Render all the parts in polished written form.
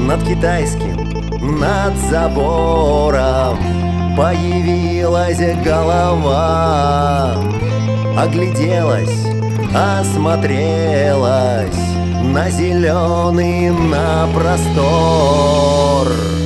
Над китайским, над забором появилась голова. Огляделась, осмотрелась на зеленый, на простор.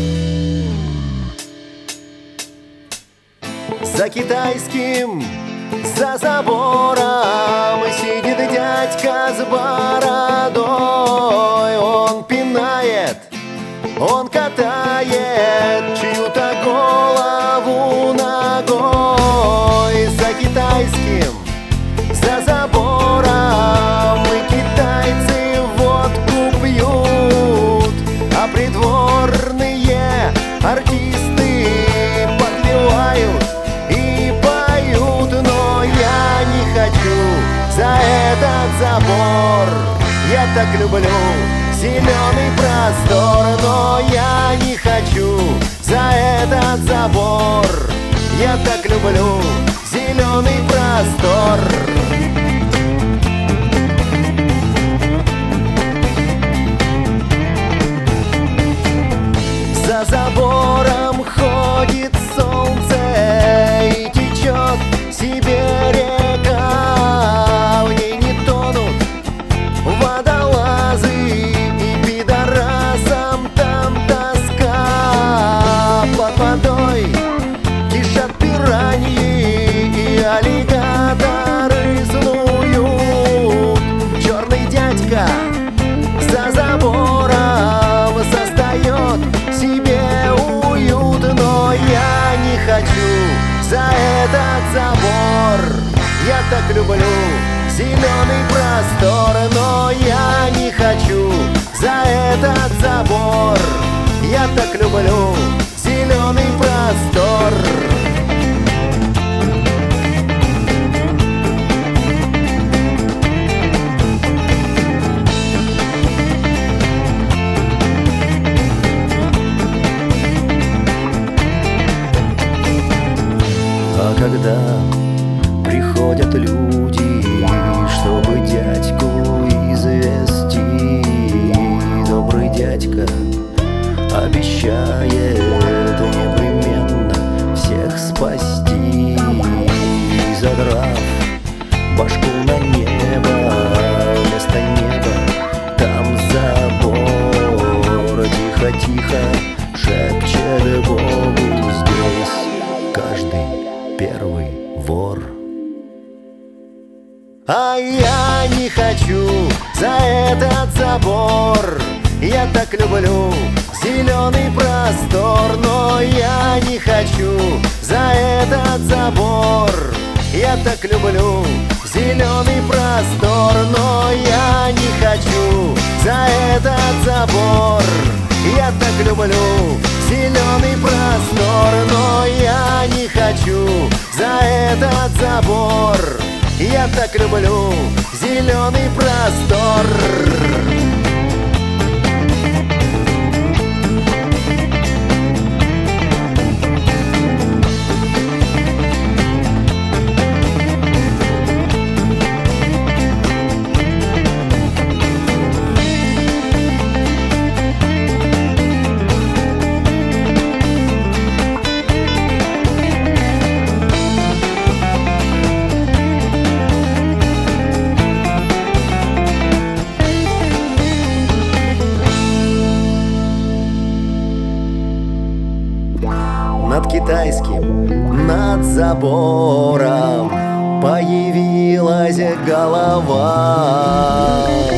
За китайским, за забором сидит дядька с бородой. Он пинает, он катает чью-то голову ногой. За китайским, за забором китайцы водку пьют, а придворные артисты подпевают и поют. Но я не хочу за этот забор, я так люблю зеленый простор. Но я не хочу за этот забор, я так люблю зеленый простор. За забором ходит солнце и течет себе река. В ней не тонут водолазы, и пидорасам там тоска. Под водой кишат пираньи, и аллигаторы снуют. Черный дядька за забором создает себе уют. Но я не хочу за этот забор, я так люблю зеленый простор. Но я не хочу за этот забор, я так люблю зеленый простор. А когда приходят люди, чтобы дядьку извести, добрый дядька обещает непременно всех спасти. Задрав башку на небо, вместо неба там забор. Тихо-тихо шепчет Богу: здесь каждый первый вор. А я не хочу за этот забор, я так люблю зеленый простор. Но я не хочу за этот забор, я так люблю зеленый простор. Но я не хочу за этот забор, я так люблю зеленый простор. Но я не хочу за этот забор, я так люблю зеленый простор. Над китайским, над забором появилась голова.